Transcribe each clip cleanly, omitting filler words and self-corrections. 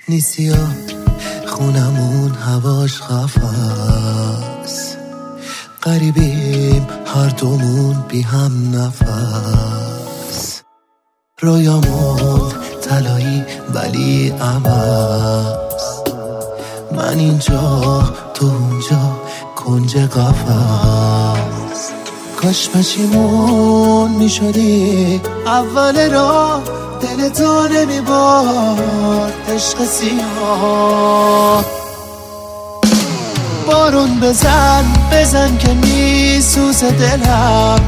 نیسیا خونمون هواش خفاست، غریبیم هر دومون بی هم نفس، رویامون طلایی ولی عمز، من اینجا تو اونجا کنج قفس. کاش پشیمون میشدی اول راه، دل تو نمیبارد عشق سیاه. بارون بزن که میسوزه دلم،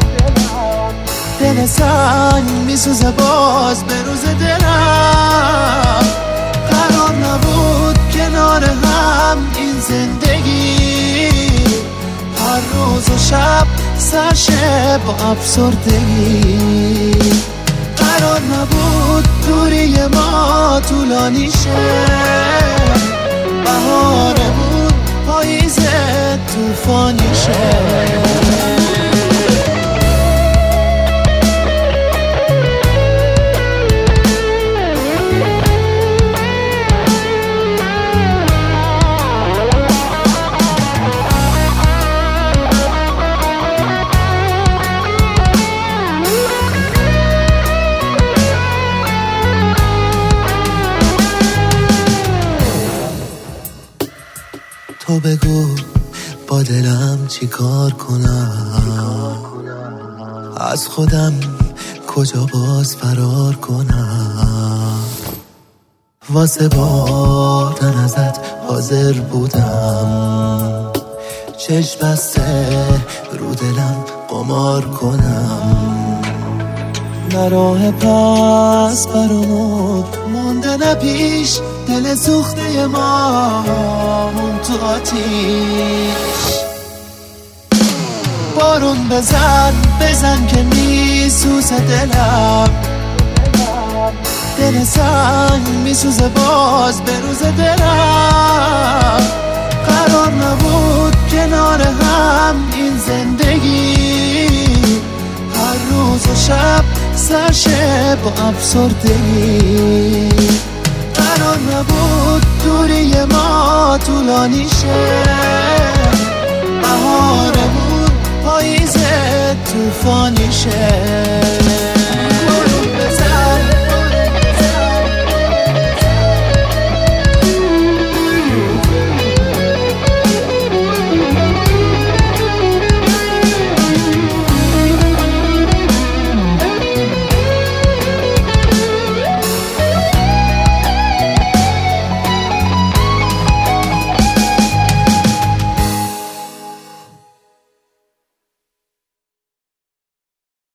دل سنگ میسوزه باز به روز دلم. قرار نبود کنار هم این زندگی، هر روز و شب سرشه با افسردگی. قرار نبود دوری ما طولانی شه، بهارمون پاییزه طوفانی شه. تو بگو با دلم چی کار کنم، از خودم کجا باز فرار کنم. واسه بردن ازت حاضر بودم، چشم بسته رو دلم قمار کنم. نه راه پس برامون مونده نه پیش، دل سوخته ما مون تو آتیش. بارون بزن که میسوزه دلم، دل سنگ میسوزه باز به روز دلم. قرار نبود کنار هم این زندگی، هر روز و شب سرشه با افسردگی. قرار نبود دوری ما طولانی شه، بهارمون پاییزه طوفانی شه.